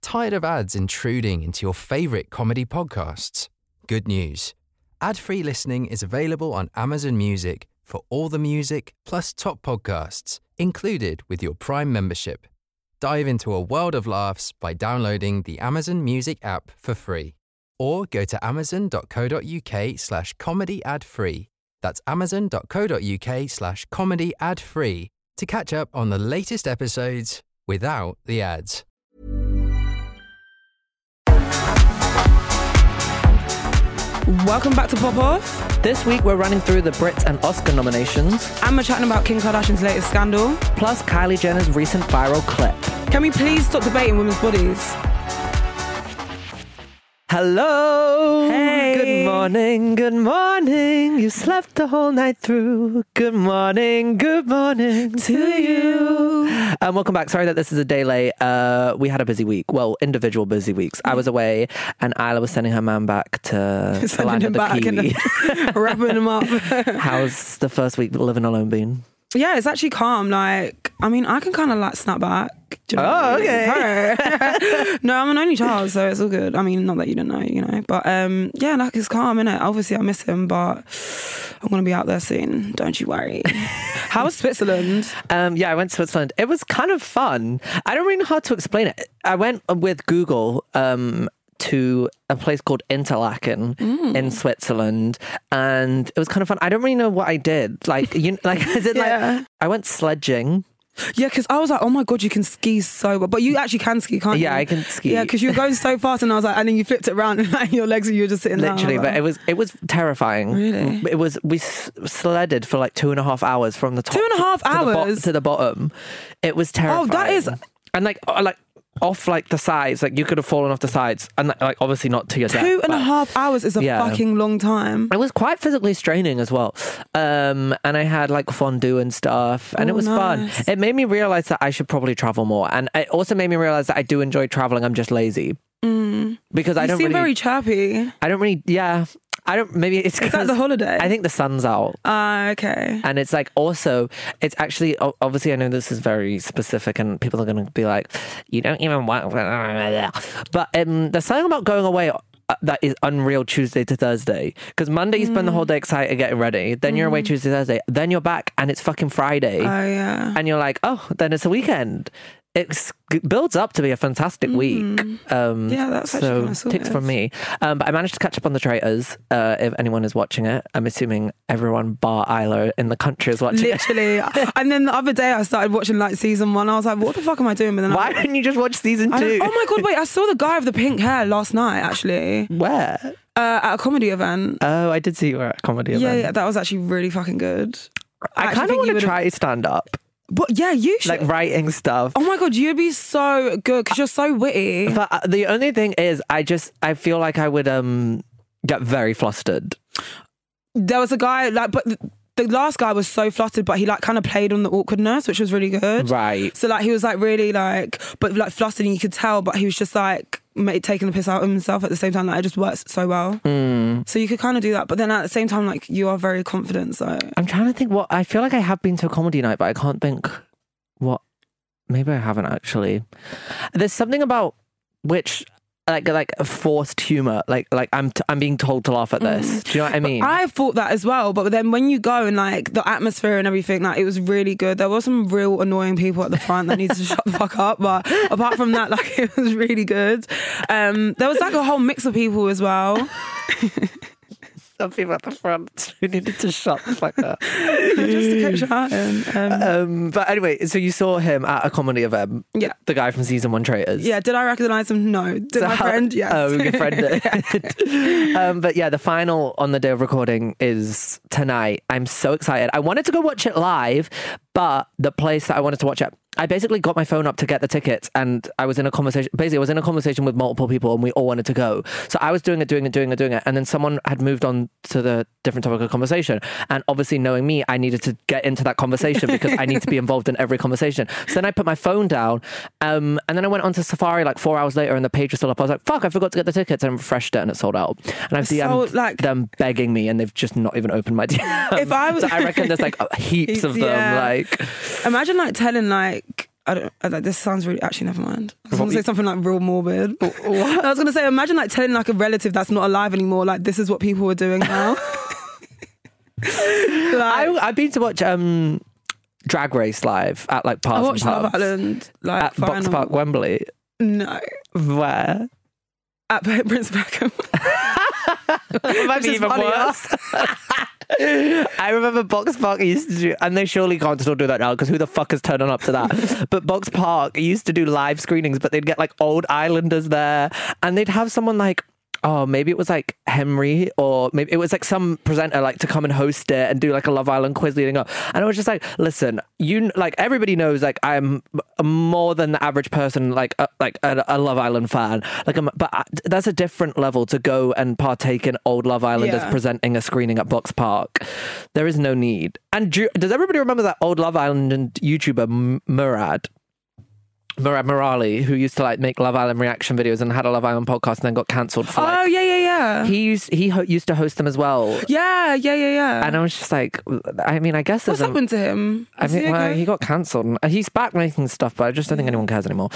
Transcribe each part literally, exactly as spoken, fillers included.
Tired of ads intruding into your favourite comedy podcasts? Good news. Ad-free listening is available on Amazon Music for all the music plus top podcasts included with your Prime membership. Dive into a world of laughs by downloading the Amazon Music app for free. Or go to amazon.co.uk slash comedy ad free. That's amazon.co.uk slash comedy ad free to catch up on the latest episodes without the ads. Welcome back to Pop Off. This week we're running through the Brits and Oscar nominations. And we're chatting about Kim Kardashian's latest scandal. Plus Kylie Jenner's recent viral clip. Can we please stop debating women's bodies? Hello! Hey! Good morning, good morning. You slept the whole night through. Good morning, good morning to you. Um, welcome back. Sorry that this is a day late. Uh, we had a busy week. Well, individual busy weeks. I was away and Isla was sending her man back to the land of the Kiwi. Wrapping him up. How's the first week living alone been? Yeah, it's actually calm. Like, I mean, I can kind of like snap back. Do you know Oh, what I mean? okay. No, I'm an only child, so it's all good. I mean, not that you didn't know, you know. But um, yeah, like it's calm, innit? Obviously, I miss him, but I'm going to be out there soon. Don't you worry. How was Switzerland? Um, yeah, I went to Switzerland. It was kind of fun. I don't really know how to explain it. I went with Google um, to a place called Interlaken mm. in Switzerland, and it was kind of fun. I don't really know what I did. Like, you, like, is it Yeah. like I went sledging. Yeah, because I was like, oh my God, you can ski so well. But you actually can ski, can't you? Yeah, I can ski. Yeah, because you were going so fast and I was like, and then you flipped it around and like, your legs and you were just sitting down. Literally, Like, but it was it was terrifying. Really? It was, we s- sledded for like two and a half hours from the top. Two and a half to, to the bo- hours? to the bottom. It was terrifying. Oh, that is... And like, uh, like off like the sides, like you could have fallen off the sides, and like obviously not to your death. Two and a but- half hours is a Yeah. fucking long time. It was quite physically straining as well. Um, and I had like fondue and stuff, and Oh, it was nice. fun. It made me realize that I should probably travel more. And it also made me realize that I do enjoy traveling. I'm just lazy. Mm. Because I You don't seem really, very chirpy. I don't really, yeah. I don't, maybe it's Is that because the holiday? I think the sun's out. Ah, okay. And it's like also, it's actually, o- obviously, I know this is very specific and people are going to be like, you don't even want, but um, there's something about going away uh, that is unreal Tuesday to Thursday. Because Monday you spend the whole day excited getting ready, then you're away Tuesday, Thursday, then you're back and it's fucking Friday. Oh, yeah. And you're like, oh, then it's a weekend. It builds up to be a fantastic week. Um, Yeah, that's actually so kinda sorted. tips from me. Um, but I managed to catch up on The Traitors. Uh, if anyone is watching it, I'm assuming everyone bar Isla in the country is watching it. Literally. And then the other day I started watching like season one. I was like, what the fuck am I doing? But then Why I, didn't you just watch season I two? don't- oh my God, wait, I saw the guy with the pink hair last night, actually, Where? uh, at a comedy event. Oh, I did see you were at a comedy Yeah, event. yeah, that was actually really fucking good. I actually kind of think want you to would've- try stand up, But yeah, you should. like writing stuff. Oh my God, you'd be so good because you're so witty. But uh, the only thing is, I just I feel like I would um get very flustered. There was a guy like, but the, the last guy was so flustered, but he like kind of played on the awkwardness, which was really good. Right. So like he was like really like, but like flustered, and you could tell, but he was just like ma- taking the piss out of himself at the same time. Like it just works so well. Mm. So you could kind of do that, but then at the same time, like you are very confident. So I'm trying to think what I feel like I have been to a comedy night, but I can't think what. Maybe I haven't actually. There's something about which like like forced humor. Like like I'm t- I'm being told to laugh at this. Do you know what I mean? I thought that as well, but then when you go and like the atmosphere and everything, like it was really good. There were some real annoying people at the front that needed to shut the fuck up, but apart from that, like it was really good. Um, there was like a whole mix of people as well. Some people at the front who needed to shut the fuck up. Just to keep shouting. Um, Um, but anyway, so you saw him at a comedy event. Yeah. The guy from season one Traitors. yeah, did I recognise him? No. Did So my how- friend? Yes. Oh, your friend did. um, but yeah, the final on the day of recording is tonight. I'm so excited. I wanted to go watch it live, but the place that I wanted to watch it, I basically got my phone up to get the tickets, and I was in a conversation. Basically, I was in a conversation with multiple people, and we all wanted to go. So I was doing it, doing it, doing it, doing it, and then someone had moved on to the different topic of conversation. And obviously, knowing me, I needed to get into that conversation because I need to be involved in every conversation. So then I put my phone down, um, and then I went onto Safari like four hours later, and the page was still up. I was like, "Fuck! I forgot to get the tickets," and I refreshed it, and it sold out. And I've D M'd So, like- them begging me, and they've just not even opened my D M. If I was- so I reckon there's like heaps of them. Yeah. Like, Imagine like telling like I don't. I, like, this sounds really. Actually, never mind. I was going to say something like real morbid. What? I was going to say, imagine like telling like a relative that's not alive anymore. Like this is what people are doing now. like, I, I've been to watch um, Drag Race live at like I Parts watched and Love Pubs Island like at Box final. Park, Wembley. No, Where? at Prince Beckham. Might be is even funnier. worse. I remember Box Park used to do, and they surely can't still do that now because who the fuck is turning up to that? But Box Park used to do live screenings, but they'd get like old Islanders there, and they'd have someone like, oh, maybe it was like Henry, or maybe it was like some presenter like to come and host it and do like a Love Island quiz leading up. And I was just like, listen, you like everybody knows like I'm more than the average person, like a, like a, a Love Island fan. Like, I'm, but I, that's a different level to go and partake in old Love Islanders Yeah. presenting a screening at Box Park. There is no need. And do, does everybody remember that old Love Island YouTuber M- Murad? Murad Morali, who used to like make Love Island reaction videos and had a Love Island podcast and then got cancelled for like, Oh yeah, yeah, yeah. he used he ho- used to host them as well. yeah, yeah, yeah, yeah. And I was just like, I mean, I guess there's What's a, happened to him? I Is mean, he well, okay? he got cancelled. He's back making stuff, but I just don't think anyone cares anymore.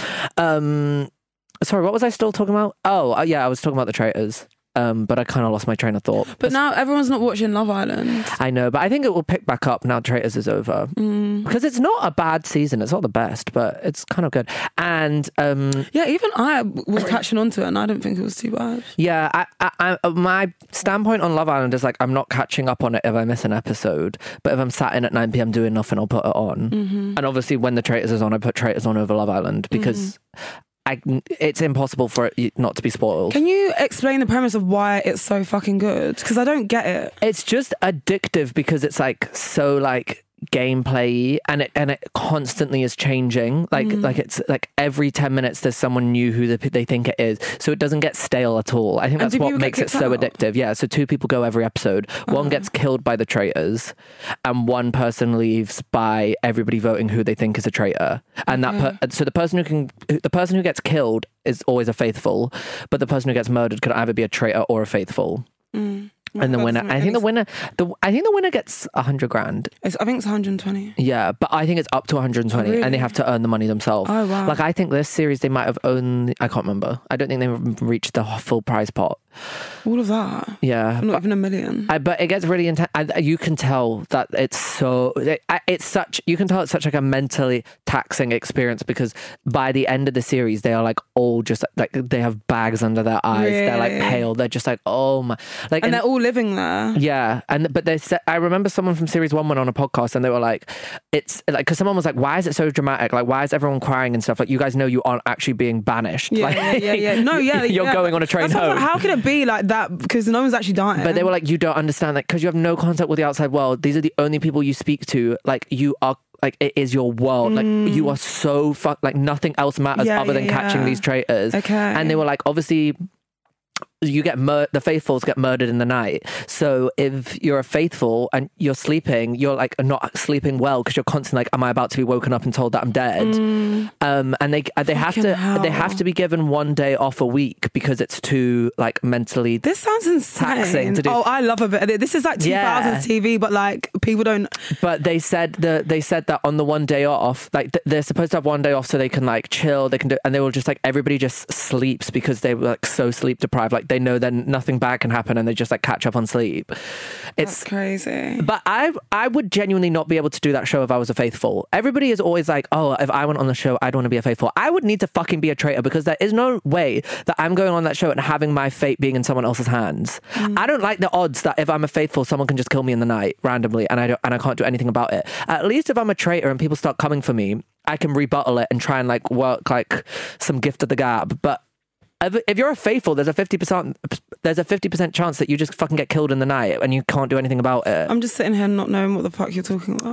Um, sorry, what was I still talking about? Oh, uh, yeah, I was talking about the traitors. Um, but I kind of lost my train of thought. But now everyone's not watching Love Island. I know, but I think it will pick back up now Traitors is over. Mm. Because it's not a bad season. It's not the best, but it's kind of good. And um, Yeah, even I was catching on to it and I didn't think it was too bad. yeah, I, I, I, my standpoint on Love Island is like I'm not catching up on it if I miss an episode. But if I'm sat in at nine p.m. doing nothing, I'll put it on. Mm-hmm. And obviously when the Traitors is on, I put Traitors on over Love Island because I, it's impossible for it not to be spoiled. Can you explain the premise of why it's so fucking good? Because I don't get it. It's just addictive because it's like so like gameplay and it and it constantly is changing. Like Mm. like it's like every ten minutes there's someone new who they, they think it is. So it doesn't get stale at all. I think And that's do what people get makes it kicked so out? addictive. Yeah. So two people go every episode. One Oh. gets killed by the traitors, and one person leaves by everybody voting who they think is a traitor. And that per- so the person who can the person who gets killed is always a faithful, but the person who gets murdered could either be a traitor or a faithful. Mm. And the That winner, doesn't make I think any the winner, the I think the winner gets a hundred grand. It's, I think it's one hundred twenty. Yeah, but I think it's up to one hundred twenty, Oh, really? and they have to earn the money themselves. Oh, wow. Like I think this series they might have owned. I can't remember. I don't think they've reached the full prize pot. All of that. Yeah, Not even a million. I, but it gets really intense. You can tell that it's so. It, it's such. You can tell it's such like a mentally taxing experience because by the end of the series, they are like all just like they have bags under their eyes. They're like Really? pale. They're just like oh my. Like and they're all living there. yeah, and but they said I remember someone from series one went on a podcast and they were like, it's like because someone was like, why is it so dramatic? Like, why is everyone crying and stuff? Like, you guys know you aren't actually being banished. Yeah, like, yeah, yeah, yeah. No, yeah. you're yeah. going on a train That's why I was home. like, how can it be like that? Because no one's actually dying. But they were like, you don't understand that because you have no contact with the outside world. These are the only people you speak to. Like, you are, like, it is your world. Like, you are so fuck. Like, nothing else matters Yeah, other than yeah, catching yeah. these traitors. Okay. And they were like, obviously, you get mur- the faithfuls get murdered in the night. So if you're a faithful and you're sleeping, you're like not sleeping well because you're constantly like, am I about to be woken up and told that I'm dead? Mm. Um, and they they have Fucking to hell. they have to be given one day off a week because it's too like mentally. This sounds insane. Taxing to do. Oh, I love a bit of it. This is like two thousands Yeah. T V, but like people don't. But they said the they said that on the one day off, like th- they're supposed to have one day off so they can like chill. They can do, and they were just like everybody just sleeps because they were like so sleep deprived. Like they know then nothing bad can happen, and they just like catch up on sleep. That's It's. crazy. But I I would genuinely not be able to do that show if I was a faithful. Everybody is always like, oh, if I went on the show, I'd want to be a faithful. I would need to fucking be a traitor because there is no way that I'm going on that show and having my fate being in someone else's hands. I don't like the odds that if I'm a faithful, someone can just kill me in the night randomly, and I don't and I can't do anything about it. At least if I'm a traitor and people start coming for me, I can rebuttal it and try and like work like some gift of the gab. But if, if you're a faithful, there's a fifty percent there's a fifty percent chance that you just fucking get killed in the night and you can't do anything about it. I'm just sitting here not knowing what the fuck you're talking about.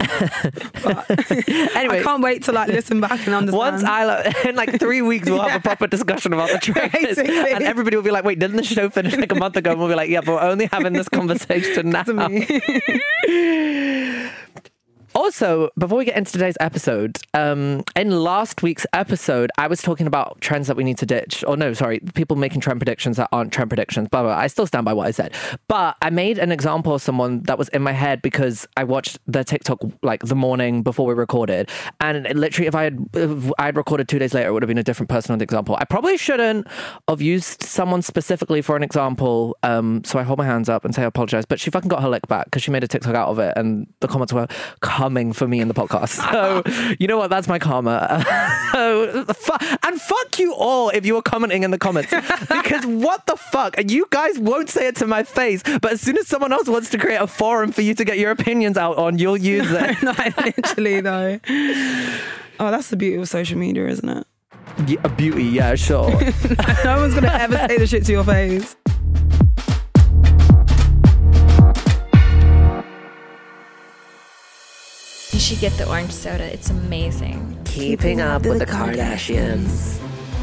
But Anyway, I can't wait to like listen back and understand. once I like, in like three weeks we'll have a proper discussion about the traitors, Basically. and everybody will be like, "Wait, didn't the show finish like a month ago?" And we'll be like, "Yeah, but we're only having this conversation now." to me. Also, before we get into today's episode, um, in last week's episode, I was talking about trends that we need to ditch. Or no, sorry, people making trend predictions that aren't trend predictions. Blah, blah, blah. I still stand by what I said. But I made an example of someone that was in my head because I watched the TikTok like the morning before we recorded. And it, literally, if I had if I had recorded two days later, it would have been a different person on the example. I probably shouldn't have used someone specifically for an example. Um, so I hold my hands up and say I apologize. But she fucking got her lick back because she made a TikTok out of it. And the comments were coming for me in the podcast. So, you know what? That's my karma. Uh, and fuck you all if you were commenting in the comments. Because what the fuck? And you guys won't say it to my face, but as soon as someone else wants to create a forum for you to get your opinions out on, you'll use it. No, literally, though. Oh, that's the beauty of social media, isn't it? Yeah, a beauty, yeah, sure. No one's going to ever say the shit to your face. You should get the orange soda. It's amazing. Keeping up with the Kardashians.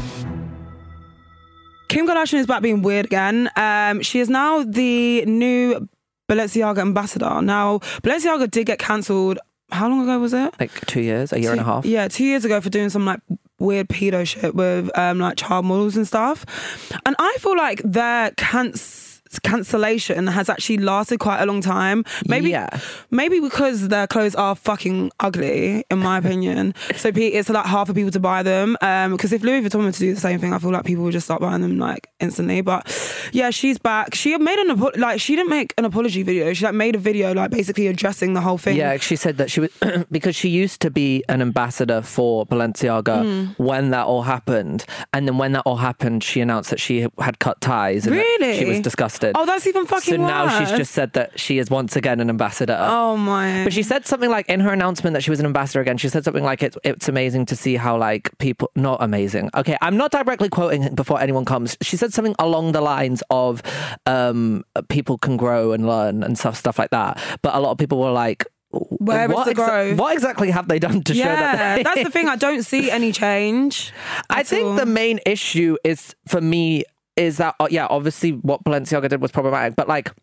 Kim Kardashian is back being weird again. Um, she is now the new Balenciaga ambassador. Now, Balenciaga did get cancelled. How long ago was it? Like two years, a year two, and a half. Yeah, two years ago for doing some like weird pedo shit with um, like child models and stuff. And I feel like their canc- cancellation has actually lasted quite a long time. Maybe, yeah. maybe because their clothes are fucking ugly, in my opinion. So it's like hard for people to buy them. Um, because if Louis Vuitton were to do the same thing, I feel like people would just start buying them like instantly. But yeah, she's back. She made an apo- like she didn't make an apology video. She like made a video like basically addressing the whole thing. Yeah, she said that she was because she used to be an ambassador for Balenciaga mm. when that all happened, and then when that all happened, she announced that she had cut ties. And really? That she was disgusted. Oh, that's even fucking So worse. now she's just said that she is once again an ambassador. Oh my! But she said something like in her announcement that she was an ambassador again. She said something like it's it's amazing to see how like people not amazing. Okay, I'm not directly quoting before anyone comes. She said something along the lines of um, people can grow and learn and stuff stuff like that. But a lot of people were like, Where is the exa- growth? What exactly have they done to yeah, show that? They- that's the thing. I don't see any change. I at think all. the main issue is for me is that uh, yeah, obviously what Balenciaga did was problematic, but like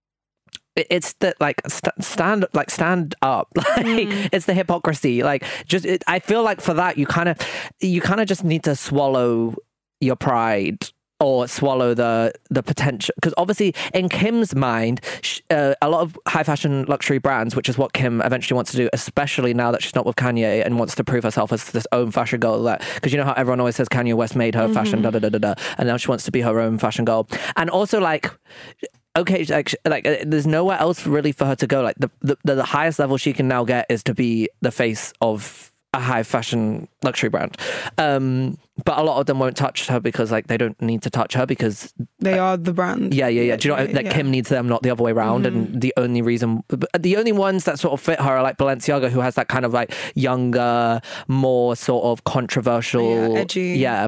it- it's the like st- stand like stand up like Mm. it's the hypocrisy. Like just it, I feel like for that you kind of you kind of just need to swallow your pride. Or swallow the the potential, because obviously in Kim's mind, sh- uh, a lot of high fashion luxury brands, which is what Kim eventually wants to do, especially now that she's not with Kanye and wants to prove herself as this own fashion girl. That because you know how everyone always says Kanye West made her mm-hmm. fashion, da da da da da, and now she wants to be her own fashion girl, and also like. Okay, like, like uh, there's nowhere else really for her to go. Like the, the the highest level she can now get is to be the face of a high fashion luxury brand. Um, but a lot of them won't touch her because like they don't need to touch her because they are the brand. Yeah, yeah, yeah. Do you know that yeah. Kim needs them, not the other way around? Mm-hmm. And the only reason, the only ones that sort of fit her are like Balenciaga, who has that kind of like younger, more sort of controversial, yeah, edgy. Yeah.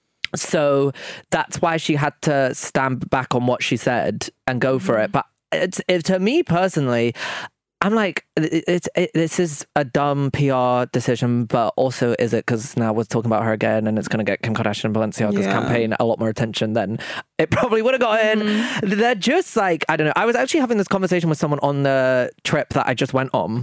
So that's why she had to stand back on what she said and go for mm-hmm. it. But it's it, to me personally, I'm like, it, it's it, this is a dumb P R decision, but also is it because now we're talking about her again and it's going to get Kim Kardashian and Balenciaga's yeah. campaign a lot more attention than it probably would have gotten. Mm. They're just like, I don't know. I was actually having this conversation with someone on the trip that I just went on.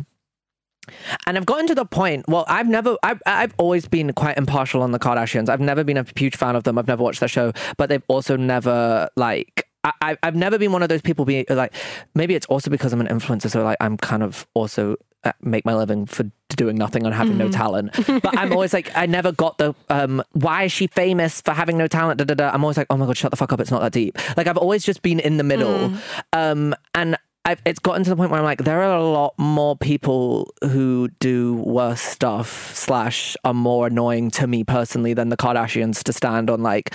And I've gotten to the point, well, I've never, I've, I've always been quite impartial on the Kardashians. I've never been a huge fan of them. I've never watched their show, but they've also never like, I, I've never been one of those people being like, maybe it's also because I'm an influencer. So like, I'm kind of also uh, make my living for doing nothing and having mm-hmm. no talent. But I'm always like, I never got the, um, why is she famous for having no talent? Da, da, da. I'm always like, oh my God, shut the fuck up. It's not that deep. Like I've always just been in the middle. Mm. Um, and I've, it's gotten to the point where I'm like, there are a lot more people who do worse stuff slash are more annoying to me personally than the Kardashians to stand on like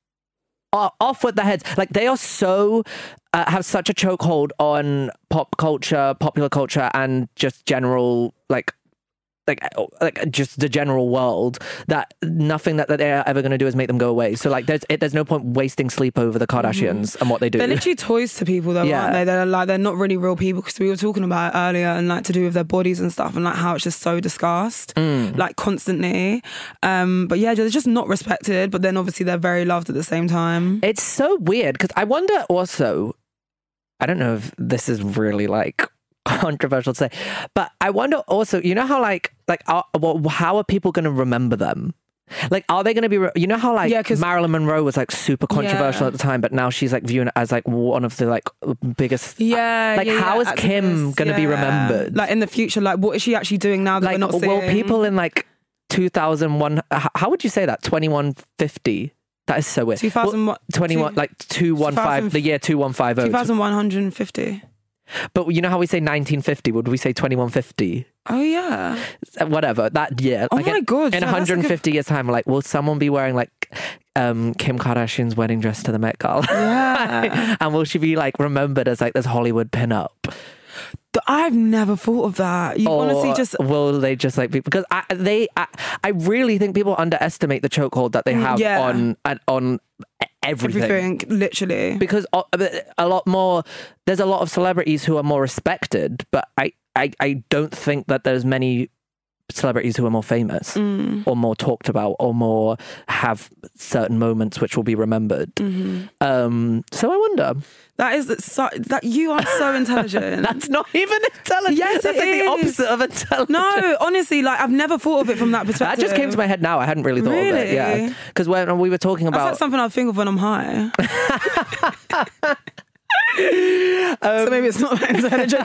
off with their heads. Like they are so uh, have such a chokehold on pop culture, popular culture, and just general like. Like, like just the general world that nothing that, that they're ever going to do is make them go away. So like, there's it, there's no point wasting sleep over the Kardashians mm-hmm. and what they do. They're literally toys to people, though, yeah. aren't they? They're like they're not really real people because we were talking about it earlier and like to do with their bodies and stuff and like how it's just so discussed, mm. like constantly. Um, but yeah, they're just not respected. But then obviously they're very loved at the same time. It's so weird because I wonder also. I don't know if this is really like. controversial to say. But I wonder also, you know how like, like are, well, how are people going to remember them? Like, are they going to be, re- you know how like Yeah, 'cause- Marilyn Monroe was like super controversial Yeah. at the time, but now she's like viewed as like one of the like biggest. Yeah. Like, yeah, how yeah, is Kim activists, gonna be yeah. remembered? Like in the future, like what is she actually doing now that Like, we're not seeing? will people in like two thousand one, h- how would you say that? twenty-one fifty? That is so weird. two thousand Well, twenty-one, two- like two one five, the year two one five oh. two thousand one hundred fifty. But you know how we say nineteen fifty? Would we say twenty-one fifty? Oh yeah. Whatever, that year. Oh like my in, God, In yeah, that's one hundred fifty like a- years' time, like, will someone be wearing like um, Kim Kardashian's wedding dress to the Met Gala? Yeah. And will she be like remembered as like this Hollywood pin-up? Th- I've never thought of that. You Or honestly just will they just like be, because I they I, I really think people underestimate the chokehold that they Mm, have yeah. on on on everything. everything, literally. Because a, a lot more, there's a lot of celebrities who are more respected, but I, I, I don't think that there's many celebrities who are more famous Mm. or more talked about or more have certain moments which will be remembered. Mm-hmm. Um, so I wonder. That is so, that you are so intelligent. That's not even intelligent. Yes, That's it like the is. opposite of intelligent. No, honestly, like I've never thought of it from that That perspective. just came to my head now. I hadn't really thought of it. Really? Yeah, because when we were talking That's about like something I think of when I'm high. Um, so maybe it's not that intelligent.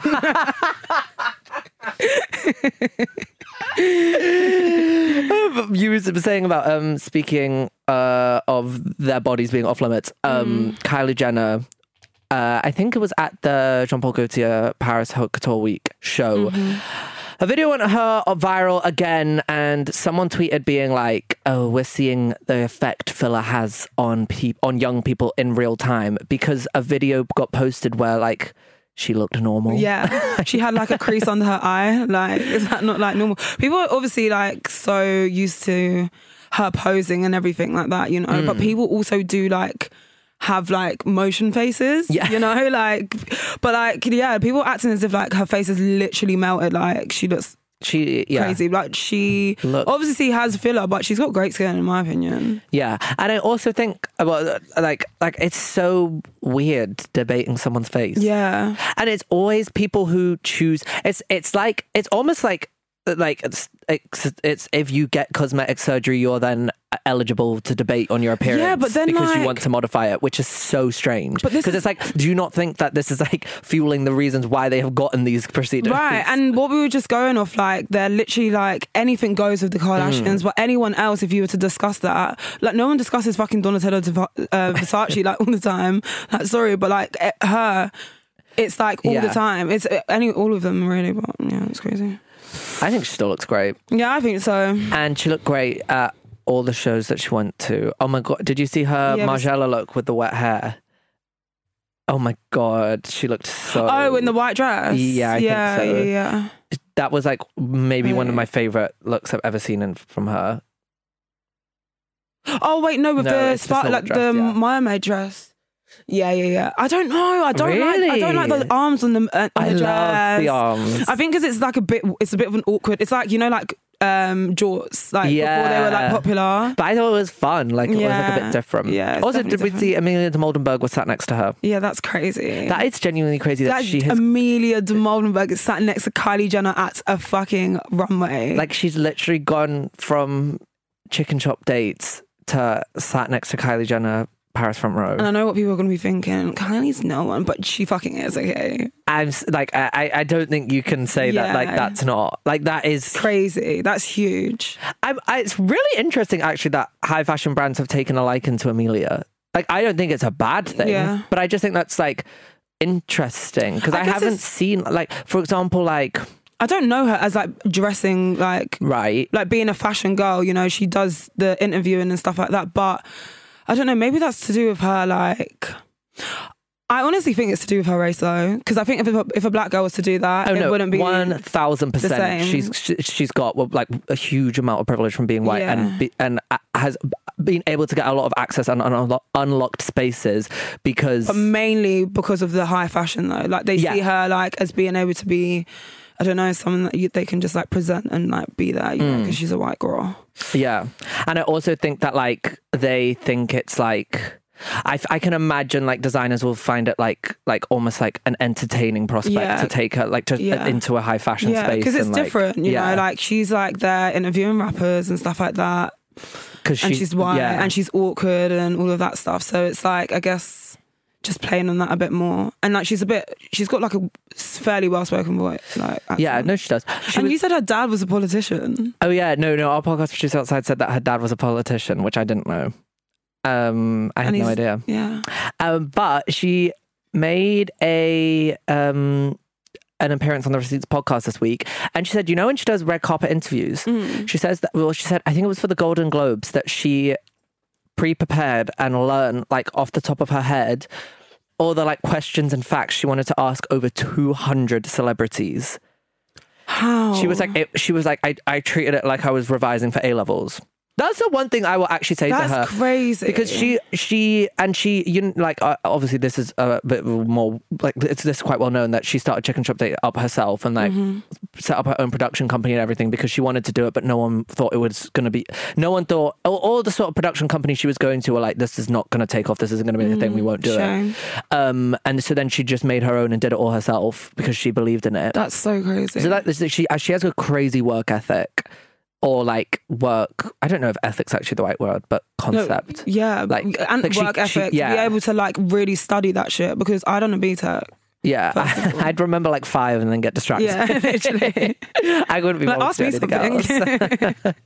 you were saying about um, speaking uh, of their bodies being off limits. Um, Mm. Kylie Jenner, uh, I think it was at the Jean Paul Gaultier Paris Haute Couture Week show. Mm-hmm. A video went her viral again, and someone tweeted being like, "Oh, we're seeing the effect filler has on peop- on young people in real time," because a video got posted where like she looked normal. Yeah, she had like a crease under her eye. Like, is that not like normal? People are obviously like so used to her posing and everything like that, you know. Mm. But people also do like have like motion faces, Yeah. you know, like. But like, yeah, people acting as if like her face is literally melted. Like she looks She yeah. crazy. Like she Look. obviously has filler, but she's got great skin in my opinion. Yeah, and I also think about like like it's so weird debating someone's face. Yeah, And it's always people who choose. It's it's like it's almost like like it's it's, it's if you get cosmetic surgery, you're then eligible to debate on your appearance. Yeah, but then, because you like- want to modify it, which is so strange. But this because is- it's like, do you not think that this is like fueling the reasons why they have gotten these procedures? right. And what we were just going off, like they're literally like anything goes with the Kardashians. Mm. But anyone else, if you were to discuss that, like no one discusses fucking Donatella Dev- uh, Versace like all the time. Like sorry, but like eh, her, it's like all Yeah. the time. It's eh, any all of them really. But yeah, it's crazy. I think she still looks great, Yeah, I think so. and she looked great at all the shows that she went to. Oh my god, did you see her Yeah, but- Margiela look with the wet hair? Oh my god, she looked so. Oh, in the white dress. Yeah, I think yeah, so. yeah, yeah. That was like maybe one of Right. my favorite looks I've ever seen in, from her. Oh wait, no, with No, the it's the spark, silver like dress, the yeah. mermaid dress. Yeah, yeah, yeah. I don't know. I don't like. I don't like Really? the arms on the uh, on I the love dress. the arms. I think because it's like a bit. It's a bit of an awkward. It's like you know, like um jorts, like before they were like Yeah. popular. But I thought it was fun. Like it was like a Yeah. bit different. Yeah, it's Also, definitely did we different. see Amelia de Moldenberg was sat next to her? Yeah, that's crazy. That is genuinely crazy that, That she has. Amelia de Moldenberg is sat next to Kylie Jenner at a fucking runway. Like she's literally gone from chicken shop dates to sat next to Kylie Jenner, Paris front row. and I know what people are going to be thinking. Kylie's no one, but she fucking is. Okay, I'm s- like, I, I don't think you can say that. Like Yeah. that's not like that is. crazy. That's huge. I, I, it's really interesting actually that high fashion brands have taken a liking to Amelia. Like I don't think it's a bad thing, Yeah. but I just think that's like interesting because I I, guess haven't it's- seen like, for example, like I don't know her as like dressing like right. like being a fashion girl. You know, she does the interviewing and stuff like that. But I don't know. Maybe that's to do with her like. I honestly think it's to do with her race though, because I think if a, if a black girl was to do that, Oh it no, wouldn't be one thousand the percent. same. She's she, she's got well, like a huge amount of privilege from being white Yeah. and be, and uh, has been able to get a lot of access and unlo- unlocked spaces because But mainly because of the high fashion though. Like they Yeah. see her like as being able to be, I don't know, someone that you, they can just like present and like be there, you know, Mm. because she's a white girl. yeah, and I also think that like they think it's like I, I can imagine like designers will find it like like almost like an entertaining prospect Yeah. to take her like to Yeah. into a high fashion Yeah, space. because it's and, like, different, you yeah. know. Like she's like there interviewing rappers and stuff like that, because and she, she's white yeah. and she's awkward and all of that stuff. So it's like I guess just playing on that a bit more. And like she's a bit, she's got like a fairly well spoken voice. Like yeah, accent. no, she does. She and was- you said her dad was a politician. oh yeah, no, no. Our podcast producer outside said that her dad was a politician, which I didn't know. Um, I had And no he's- idea. Yeah. Um, but she made a um an appearance on the Receipts podcast this week, and she said, you know, when she does red carpet interviews, Mm. she says that. Well, she said I think it was for the Golden Globes that she pre-prepared and learned like off the top of her head all the like questions and facts she wanted to ask over two hundred celebrities. How? She was like, it, she was like, I, I treated it like I was revising for A levels. That's the one thing I will actually say That's to her. crazy. Because she, she, and she, you know, like, uh, obviously this is a bit more, like, it's this quite well known that she started Chicken Shop Day up herself and, like, Mm-hmm. set up her own production company and everything because she wanted to do it, but no one thought it was going to be, no one thought, all, all the sort of production companies she was going to were like, this is not going to take off, this isn't going to be the thing, we won't do Shame. it. Um, and so then she just made her own and did it all herself because she believed in it. That's so crazy. So that, she, she has a crazy work ethic. Or like work, I don't know if ethic's actually the right word, but concept. No, yeah, Like- and like she- work she- ethic yeah. to be able to like really study that shit because I don't know B Tech. Yeah, First of all. I'd remember like five and then get distracted. Yeah, literally. I wouldn't be Like, able ask to me do anything something. else.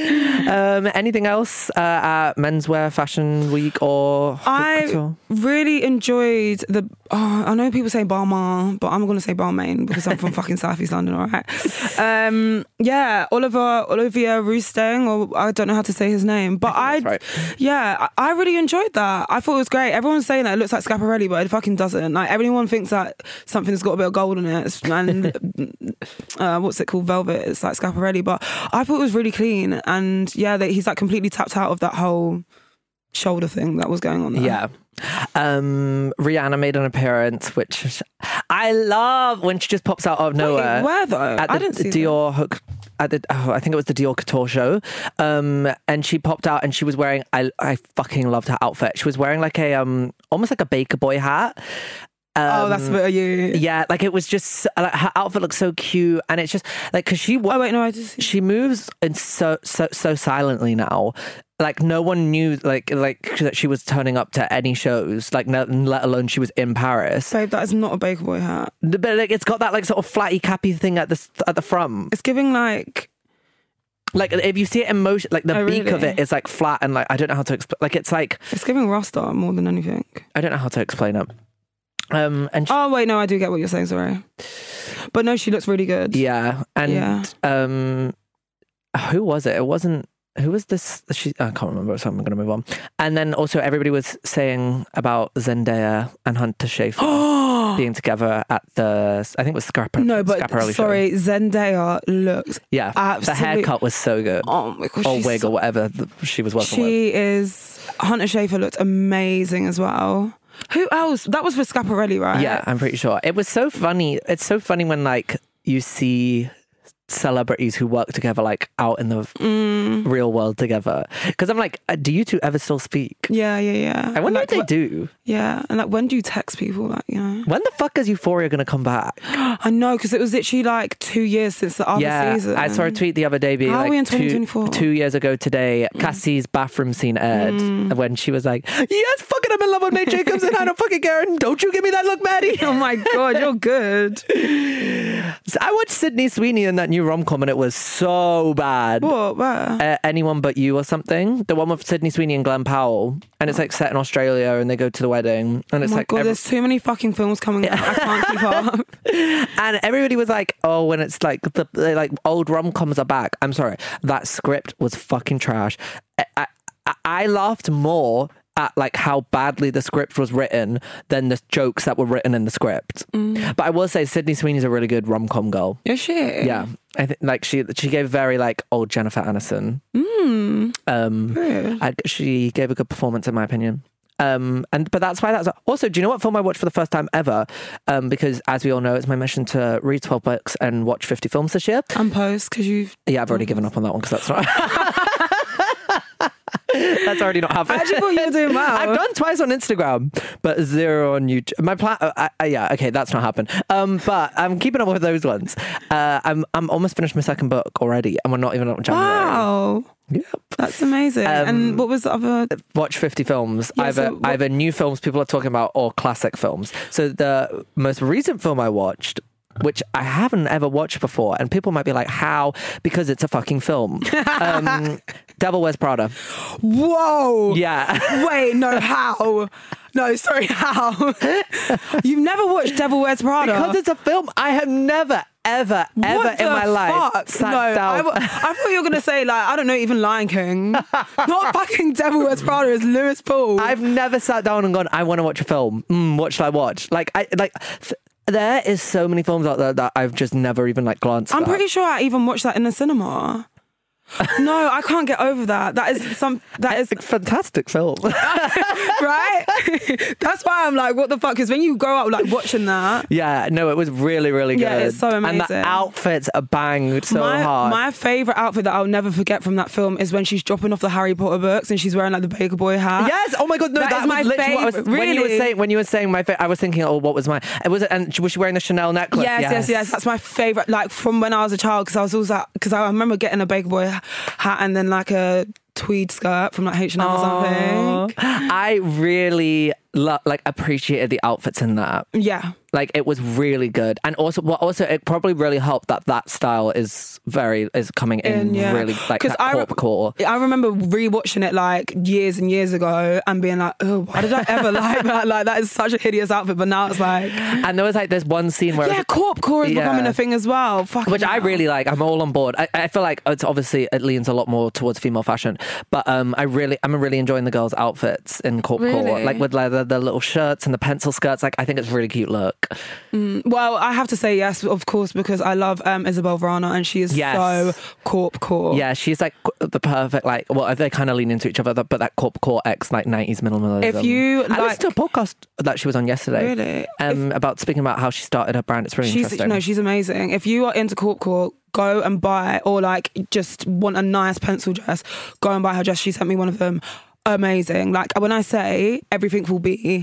um, anything else uh, at Menswear Fashion Week or Haute I Couture? really enjoyed the. Oh, I know people say Balmain, but I'm going to say Balmain because I'm from fucking South East London. All right. Um, yeah, Oliver Olivier Rousting, or I don't know how to say his name, but I, That's right. yeah, I I really enjoyed that. I thought it was great. Everyone's saying that it looks like Schiaparelli, but it fucking doesn't. Like everyone thinks that something's got a bit of gold in it, and uh, what's it called, velvet. It's like Schiaparelli, but I thought it was really clean, and yeah, that he's like completely tapped out of that whole shoulder thing that was going on there. Yeah. Um, Rihanna made an appearance, which I love when she just pops out of nowhere. Wait, where though? At the I didn't see Dior hook. At the, oh, I think it was the Dior Couture show. Um, and she popped out and she was wearing, I, I fucking loved her outfit. She was wearing like a, um, almost like a Baker Boy hat. that. Oh, that's a Um, bit of you. Yeah, like it was just, like her outfit looked so cute. And it's just like, cause she, Oh wait, no, I just. she moves in so, so, so silently now. Like no one knew like like that she was turning up to any shows, like no, let alone she was in Paris. Babe, that is not a Baker Boy hat. But like it's got that like sort of flatty cappy thing at the at the front. It's giving like. Like if you see it in motion, like the Oh, beak of really? it is like flat and like I don't know how to explain. Like it's like It's giving Rasta more than anything. I don't know how to explain it. Um and she, Oh wait, no, I do get what you're saying. Sorry, but no, she looks really good. yeah and Yeah. um who was it? It wasn't. Who was this? She, I can't remember, so I'm going to move on. And then also everybody was saying about Zendaya and Hunter Schafer being together at the, I think it was Schiaparelli. No, but Schiaparelli sorry, Zendaya looks. show. Yeah, the absolute- haircut was so good. Oh my god, or she's wig so- or whatever th- she was working with. She is. Hunter Schafer looked amazing as well. Who else? That was for Schiaparelli, right? Yeah, I'm pretty sure. It was so funny. It's so funny when like you see celebrities who work together like out in the Mm, real world together. Because I'm like, uh, do you two ever still speak? yeah, yeah, yeah. I wonder like, if they wh- do. Yeah, and like, when do you text people? Like, you know, When the fuck is Euphoria going to come back? I know because it was literally like two years since the other Yeah, season. I saw a tweet the other day being How are like we in two, twenty twenty-four? two years ago today, Cassie's bathroom scene aired Mm. when she was like, yes, fucking I'm in love with Nate Jacobs and I don't fucking care and don't you give me that look, Maddie. Oh my god, you're good. So I watched Sydney Sweeney in that new rom-com and it was so bad. What? Where? Uh, Anyone But You or something. The one with Sydney Sweeney and Glenn Powell. And it's like set in Australia and they go to the wedding. And Oh it's my like god, every- there's too many fucking films coming out. I can't keep up. and everybody was like, oh, when it's like the the, like old rom-coms are back. I'm sorry. That script was fucking trash. I, I, I laughed more at like how badly the script was written than the jokes that were written in the script. Mm. But I will say Sydney Sweeney's a really good rom-com girl. Is she? Yeah. I think like she she gave very like old Jennifer Aniston. Mm. Um Good. I, she gave a good performance in my opinion. Um and but that's why that's also, do you know what film I watched for the first time ever? Um because as we all know, it's my mission to read twelve books and watch fifty films this year. And post because you've. Yeah, I've already given up on that one because that's not That's already not happened. I actually thought you were doing well. I've done twice on Instagram, but zero on YouTube. My plan, uh, uh, yeah, okay, that's not happened. Um, but I'm keeping up with those ones. Uh, I'm I'm almost finished my second book already, and we're not even on January. Wow. Yep. That's amazing. Um, and what was the other? Watch fifty films, Yeah, either so what- either new films people are talking about or classic films. So the most recent film I watched, which I haven't ever watched before, and people might be like, how? Because it's a fucking film. um, Devil Wears Prada. Whoa. Yeah. Wait, no, how? No, sorry, how? You've never watched Devil Wears Prada? Because it's a film. I have never, ever, ever What in the my life fuck? sat no, down. I, w- I thought you were going to say, like, I don't know, even Lion King. Not fucking Devil Wears Prada, it's Lewis Paul. I've never sat down and gone, I want to watch a film. Mm, what should I watch? Like, I like. Th- there is so many films out there that I've just never even like glanced I'm at. pretty sure I even watched that in the cinema. No, I can't get over that. That is some. That is It's a fantastic film. right. That's why I'm like, what the fuck? Because when you grow up like watching that, Yeah, no, it was really, really good. Yeah, it's so And amazing. the outfits are banged so my hard. my favorite outfit that I'll never forget from that film is when she's dropping off the Harry Potter books and she's wearing like the Baker Boy hat. Yes. Oh my god. No, That that, is was my literally what I was. favourite, When you were really. saying, when you were saying my, fa- I was thinking, oh, what was mine? It was, and was she wearing the Chanel necklace? Yes, yes, yes, That's my favorite. Like from when I was a child, because I was always because I remember getting a Baker Boy hat and then like a tweed skirt from like H and M or something. I really lo- like appreciated the outfits in that. Yeah. Like it was really good, and also, well, also it probably really helped that that style is very is coming in And, yeah. really like that I, corp core. I remember rewatching it like years and years ago and being like, oh, why did I ever like that? Like that is such a hideous outfit. But now it's like, And there was like this one scene where yeah, corp core is Yeah. becoming a thing as well. Fucking which I hell. really like. I'm all on board. I, I feel like it's obviously it leans a lot more towards female fashion, but um, I really I'm really enjoying the girls' outfits in corp core, Really? like with like the, the little shirts and the pencil skirts. Like I think it's a really cute look. Well, I have to say yes, of course, because I love um, Isabel Verana and she is Yes. so corp core. Yeah, she's like the perfect like. Well, they kind of lean into each other, but that corp core X like nineties minimalism. If you I like, listened to a podcast that she was on yesterday. Really? Um, about speaking about how she started her brand. It's really she's interesting. no, she's amazing. If you are into corp core, go and buy, or like just want a nice pencil dress, go and buy her dress. She sent me one of them. Amazing. Like when I say everything will be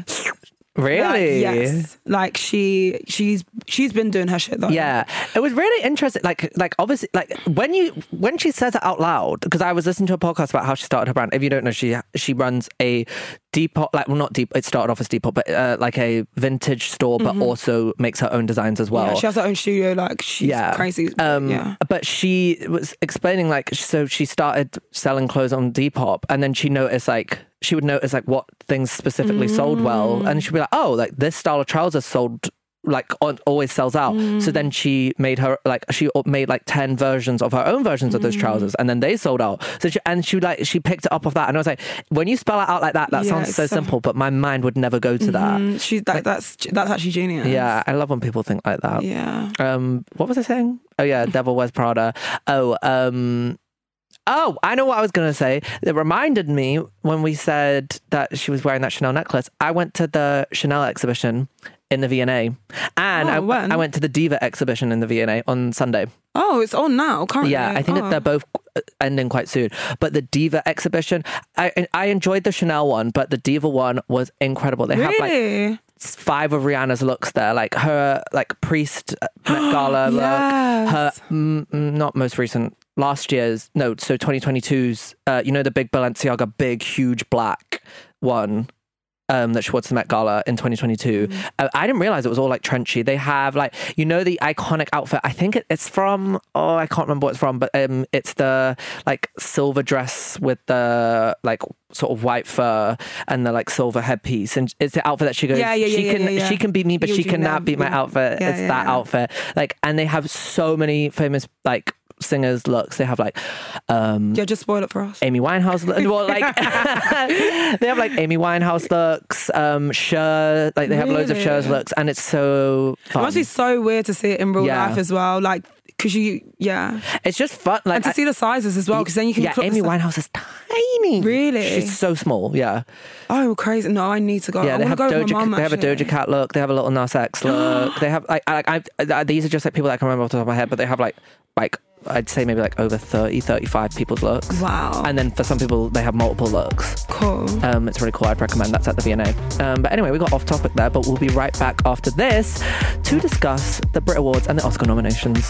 Really? like, yes. Like she she's she's been doing her shit though. Yeah, it was really interesting. Like, like obviously, like when you when she says it out loud, because I was listening to a podcast about how she started her brand. If you don't know, she she runs a Depop, like well, not deep. It started off as Depop, but uh, like a vintage store, but also makes her own designs as well. Yeah, she has her own studio. Like she's Yeah. crazy. Um, yeah. But she was explaining like, so she started selling clothes on Depop, and then she noticed like, she would notice like what things specifically sold well, and she'd be like, oh, like this style of trousers sold like on, always sells out. So then she made her like she made like ten versions of her own versions of those trousers, and then they sold out. So she, and she like she picked it up off that, and I was like, when you spell it out like that, that Yeah, sounds it's so so- simple, but my mind would never go to that. Mm, she's like that's that's actually genius. Yeah, I love when people think like that. Yeah. Um, what was I saying? Oh yeah, Devil Wears Prada. Oh, um, oh, I know what I was gonna say. It reminded me when we said that she was wearing that Chanel necklace. I went to the Chanel exhibition in the V and A, and Oh, I, when? I went to the Diva exhibition in the V and A on Sunday. Oh, it's on now currently. Yeah, I think oh. that they're both ending quite soon. But the Diva exhibition, I I enjoyed the Chanel one, but the Diva one was incredible. They have like Really? five of Rihanna's looks there, like her like Priest Met Gala look, Yes. her mm, mm, not most recent, last year's no, so twenty twenty-two's. Uh, you know the big Balenciaga, big huge black one. Um, that she wore to the Met Gala in twenty twenty-two. Mm. Uh, I didn't realize it was all like trenchy. They have like, you know, the iconic outfit. I think it, it's from, oh, I can't remember what it's from, but um, it's the like silver dress with the like sort of white fur and the like silver headpiece. And it's the outfit that she goes, Yeah, yeah, yeah, she yeah, can, yeah, yeah. she can beat me, but You she do cannot know. beat my Yeah. outfit. Yeah, it's yeah, that yeah. outfit. Like, and they have so many famous like singers looks. They have like, um, Yeah, just spoil it for us. Amy Winehouse, look- well, like they have like Amy Winehouse looks, um, Cher, like they have loads of Really? Cher's looks, and it's so It fun. must be so weird to see it in real Yeah. life as well. Like, because you, yeah. It's just fun, like And to I- see the sizes as well, because then you can yeah, clock the Amy si- Winehouse is tiny. Really? She's so small. Yeah, Oh, crazy. No, I need to go. yeah. I They want have to go with my Doja. mum, They have a actually. Doja Cat look. They have a little Nas X look. They have like, I, I, I, these are just like people that I can remember off the top of my head, but they have like like I'd say maybe like over thirty, thirty-five people's looks. Wow. And then for some people, they have multiple looks. Cool. Um, it's really cool. I'd recommend. That's at the V and A. Um, but anyway, we got off topic there, but we'll be right back after this to discuss the Brit Awards and the Oscar nominations.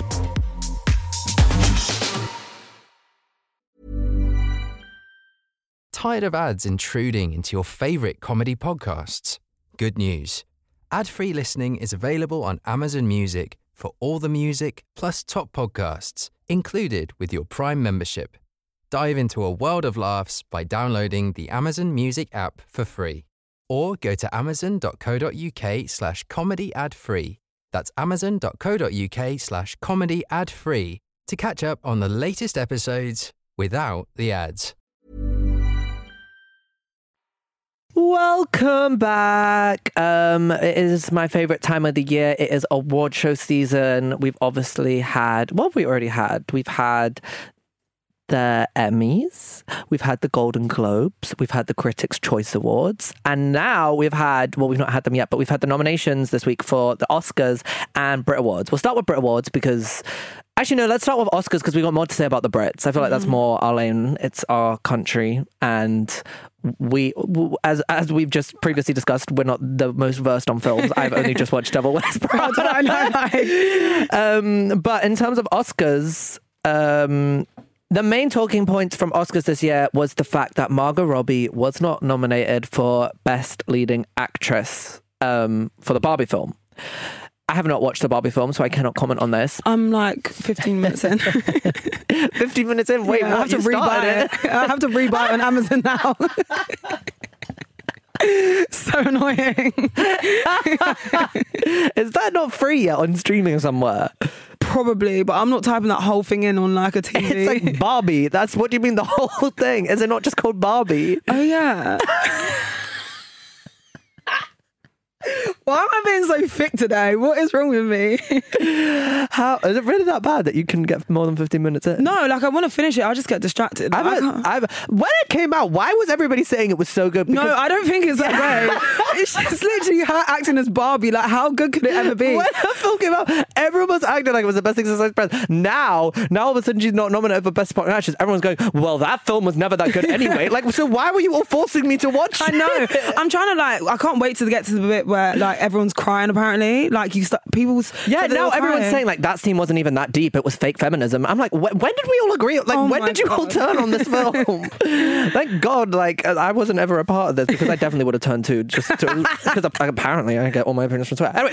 Tired of ads intruding into your favourite comedy podcasts? Good news. Ad-free listening is available on Amazon Music for all the music plus top podcasts included with your Prime membership. Dive into a world of laughs by downloading the Amazon Music app for free. Or go to amazon.co.uk slash comedy ad free. That's amazon.co.uk slash comedy ad free to catch up on the latest episodes without the ads. Welcome back. Um, it is my favourite time of the year. It is award show season. We've obviously had, what have we already had? We've had the Emmys, we've had the Golden Globes, we've had the Critics' Choice Awards, and now we've had, well, we've not had them yet, but we've had the nominations this week for the Oscars and Brit Awards. We'll start with Brit Awards because, actually, no, let's start with Oscars because we've got more to say about the Brits. I feel like that's more our lane. It's our country, and we, as as we've just previously discussed, we're not the most versed on films. I've only just watched Devil Wears Prada. I know, um, but in terms of Oscars, um, the main talking points from Oscars this year was the fact that Margot Robbie was not nominated for Best Leading Actress um, for the Barbie film. I have not watched the Barbie film, so I cannot comment on this. I'm like fifteen minutes in. fifteen minutes in? Wait, yeah, what? I have to You rebuy started it. I have to rebuy it on Amazon now. So annoying. Is that not free yet on streaming somewhere? Probably, but I'm not typing that whole thing in on like a T V. It's like Barbie. That's what you mean, the whole thing. Is it not just called Barbie? Oh yeah. Why am I being so thick today? What is wrong with me? How is it really that bad that you can get more than fifteen minutes in? No, like I want to finish it. I just get distracted. I've, I can't- I've, when it came out, why was everybody saying it was so good? no, Because I don't think it's that great. It's just literally her acting as Barbie. Like, how good could it ever be? when the film came out, everyone was acting like it was the best thing since sliced bread. Now, now all of a sudden she's not nominated for Best Supporting Actress. Everyone's going, well, that film was never that good anyway. Like, so why were you all forcing me to watch I it? know. I'm trying to like. I can't wait to get to the bit where like everyone's crying. Apparently, like you start people's. Yeah, said they now were everyone's crying. saying like that scene wasn't even that deep. It was fake feminism. I'm like, wh- when did we all agree? Like, Oh when my did you all God. turn on this film? Thank God, like I wasn't ever a part of this because I definitely would have turned too. Just to, because apparently I get all my opinions from Twitter.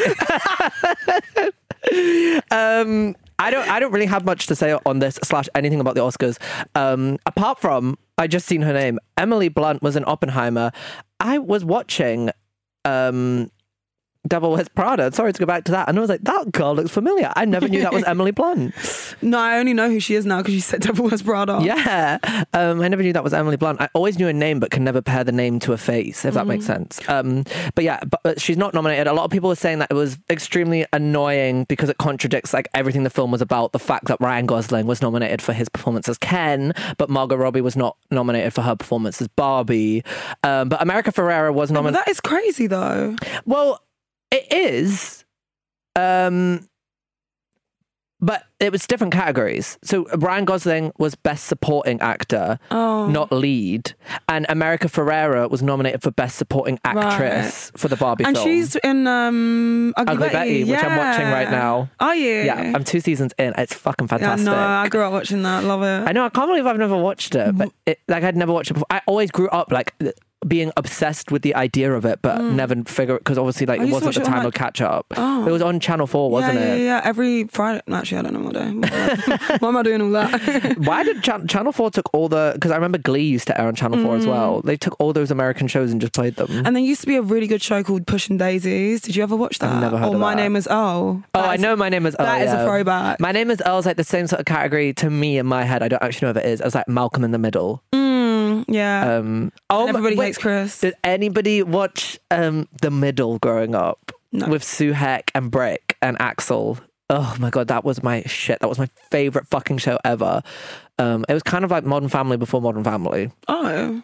Anyway, um, I don't. I don't really have much to say on this slash anything about the Oscars. Um, apart from I just seen her name. Emily Blunt was in Oppenheimer. I was watching. Um, Devil Wears Prada. Sorry to go back to that. And I was like, that girl looks familiar. I never knew that was Emily Blunt. No, I only know who she is now because you said Devil Wears Prada. Yeah. Um, I never knew that was Emily Blunt. I always knew a name but can never pair the name to a face, if that makes sense. Um, but yeah, but, but she's not nominated. A lot of people were saying that it was extremely annoying because it contradicts like everything the film was about. The fact that Ryan Gosling was nominated for his performance as Ken, but Margot Robbie was not nominated for her performance as Barbie. Um, but America Ferrera was But nominated. that is crazy though. Well, it is, um, but it was different categories. So Ryan Gosling was Best Supporting Actor, Oh. not lead, and America Ferrera was nominated for Best Supporting Actress for the Barbie And film. she's in um, Ugly, Ugly Betty, which I'm watching right now. Are you? Yeah, I'm two seasons in. It's fucking Yeah, fantastic. no, I grew up watching that. Love it. I know. I can't believe I've never watched it, but it, like I'd never watched it before. I always grew up like being obsessed with the idea of it, but never figure because obviously like I it used to wasn't the watch it on, time like- of catch up. Oh. It was on Channel Four, wasn't yeah, it? Yeah, yeah, every Friday. Actually, I don't know what day. Why am I doing all that? Why did Ch- Channel four took all the... Because I remember Glee used to air on Channel four as well. They took all those American shows and just played them. And there used to be a really good show called Pushing Daisies. Did you ever watch that? I've never heard or of My that. Name is Earl. oh, That I is- know My Name is Earl. That is yeah. a throwback. My Name is Earl is like the same sort of category to me in my head. I don't actually know if it is. It's like Malcolm in the Middle. Mm, yeah. Um, oh, And Everybody wait, Hates Chris. Did anybody watch um, The Middle growing up? No. With Sue Heck and Brick and Axel? Oh my God, that was my shit. That was my favourite fucking show ever. Um, it was kind of like Modern Family before Modern Family. Oh.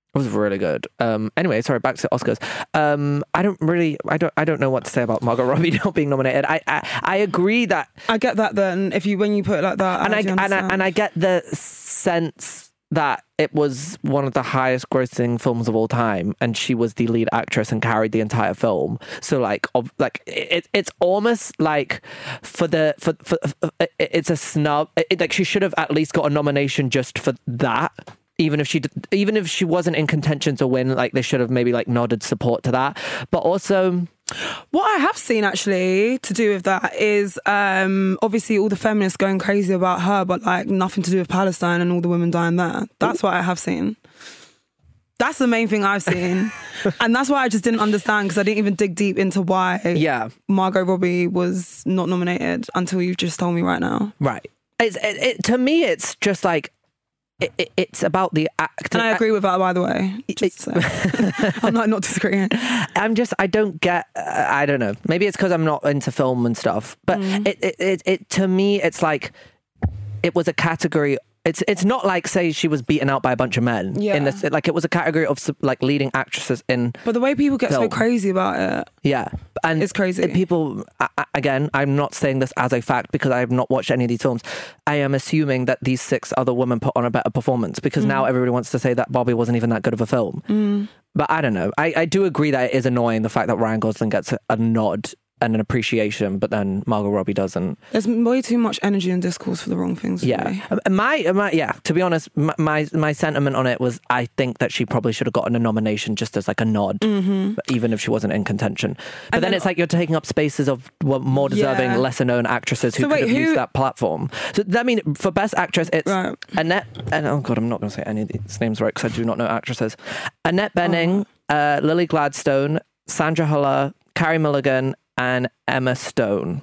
It was really good. Um, anyway, sorry, back to Oscars. Um, I don't really, I don't, I don't know what to say about Margot Robbie not being nominated. I, I, I agree that I get that. Then if you when you put it like that, and I, do and I understand. and I get the sense that it was one of the highest grossing films of all time, and she was the lead actress and carried the entire film. So like, of, like it, it's almost like for the for, for, for it's a snub. It, like she should have at least got a nomination just for that. Even if she, even if she wasn't in contention to win, like they should have maybe like nodded support to that. But also, what I have seen actually to do with that is um, obviously all the feminists going crazy about her, but like nothing to do with Palestine and all the women dying there. That's what I have seen. That's the main thing I've seen, and that's why I just didn't understand because I didn't even dig deep into why yeah, Margot Robbie was not nominated until you've just told me right now. Right. It's it, it, to me, it's just like. It, it, it's about the act. And I agree with that, by the way. Just so. I'm like not disagreeing. I'm just, I don't get, uh, I don't know. Maybe it's because I'm not into film and stuff. But mm. it, it, it, it, to me, it's like, it was a category. It's it's not like, say, she was beaten out by a bunch of men. Yeah. In this, like, it was a category of, like, leading actresses in But the way people get film. so crazy about it. Yeah. And it's crazy. People, again, I'm not saying this as a fact because I have not watched any of these films. I am assuming that these six other women put on a better performance because mm. now everybody wants to say that Barbie wasn't even that good of a film. Mm. But I don't know. I, I do agree that it is annoying, the fact that Ryan Gosling gets a, a nod and an appreciation, but then Margot Robbie doesn't. There's way too much energy and discourse for the wrong things. Yeah, my, my yeah. To be honest, my, my my sentiment on it was I think that she probably should have gotten a nomination just as like a nod, mm-hmm. even if she wasn't in contention. But and then, then it's like you're taking up spaces of more deserving, yeah. lesser known actresses who so could wait, have who... used that platform. So I mean, for best actress, it's right. Annette. And oh god, I'm not going to say any of these names right because I do not know actresses. Annette Bening, oh. uh, Lily Gladstone, Sandra Hüller, Carey Mulligan, and Emma Stone.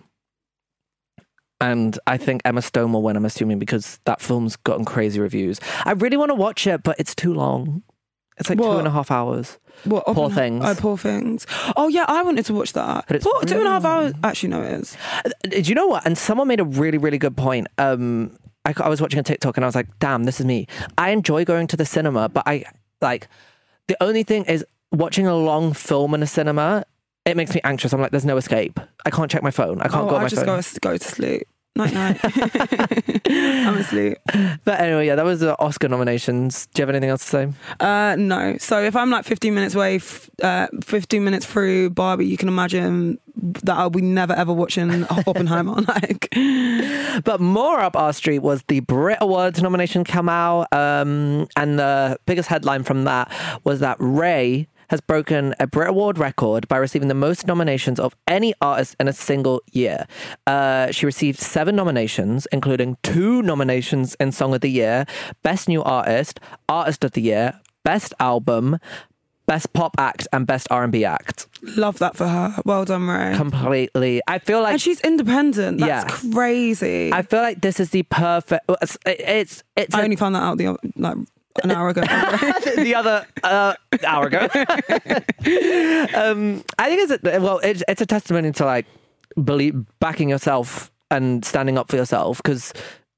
And I think Emma Stone will win, I'm assuming, because that film's gotten crazy reviews. I really want to watch it, but it's too long. It's like what? two and a half hours. What? Poor Things. Oh, Poor Things. Oh, yeah, I wanted to watch that. But it's, Poor, two and a half hours. Actually, no, it is. Do you know what? And someone made a really, really good point. Um, I, I was watching a TikTok and I was like, damn, this is me. I enjoy going to the cinema, but I, like, the only thing is watching a long film in a cinema, it makes me anxious. I'm like, there's no escape. I can't check my phone. I can't oh, go on I my just phone. I just go, go to sleep. Night night. I'm asleep. But anyway, yeah, that was the Oscar nominations. Do you have anything else to say? Uh, no. So if I'm like fifteen minutes away, f- uh, fifteen minutes through Barbie, you can imagine that I'll be never ever watching Oppenheimer. Like, but more up our street was the Brit Awards nomination come out, um, and the biggest headline from that was that Ray has broken a Brit Award record by receiving the most nominations of any artist in a single year. Uh, she received seven nominations, including two nominations in Song of the Year, Best New Artist, Artist of the Year, Best Album, Best Pop Act, and Best R and B Act. Love that for her. Well done, Ray. Completely. I feel like... And she's independent. That's yeah. crazy. I feel like this is the perfect... It's... it's, it's I a, only found that out the like... An hour ago. the other uh, hour ago. um, I think it's a, well, it's, it's a testimony to like believe, backing yourself and standing up for yourself. Because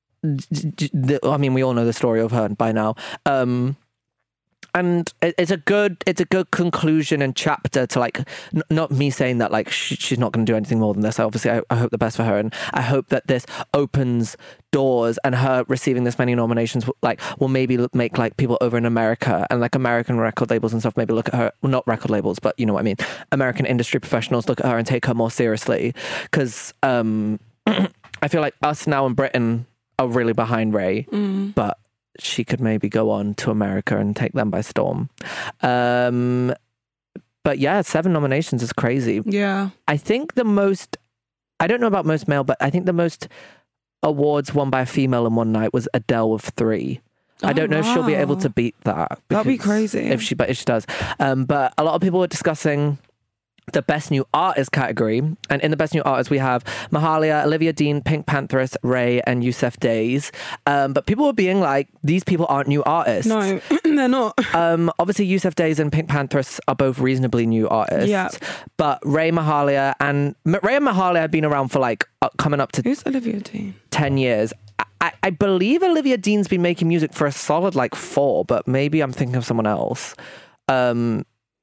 I mean, we all know the story of her by now. Um, and it, it's a good, it's a good conclusion and chapter to like, n- not me saying that like she, she's not going to do anything more than this. Obviously, I, I hope the best for her, and I hope that this opens doors, and her receiving this many nominations like will maybe make like people over in America and like American record labels and stuff maybe look at her, well, not record labels, but you know what I mean, American industry professionals look at her and take her more seriously, because um, I feel like us now in Britain are really behind Ray, mm. but she could maybe go on to America and take them by storm. Um, but yeah, seven nominations is crazy. Yeah. I think the most, I don't know about most male, but I think the most awards won by a female in one night was Adele with three. Oh, I don't know wow. if she'll be able to beat that. That'd be crazy. If she, but if she does. Um, but a lot of people were discussing the Best New Artist category. And in the Best New Artist, we have Mahalia, Olivia Dean, Pink Panthers, Ray, and Yusuf Days. Um, but people were being like, these people aren't new artists. No, they're not. Um, obviously, Yusuf Days and Pink Panthers are both reasonably new artists. Yeah. But Ray, Mahalia, and Ray and Mahalia have been around for like uh, coming up to Who's Olivia Dean? ten years. I, I, I believe Olivia Dean's been making music for a solid like four, but maybe I'm thinking of someone else. Um,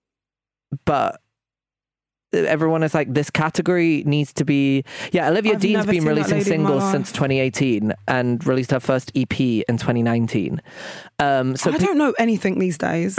but everyone is like, this category needs to be... Yeah, Olivia I've Dean's never been seen that releasing lady in my singles life. since twenty eighteen and released her first E P in twenty nineteen. Um, so I pe- don't know anything these days.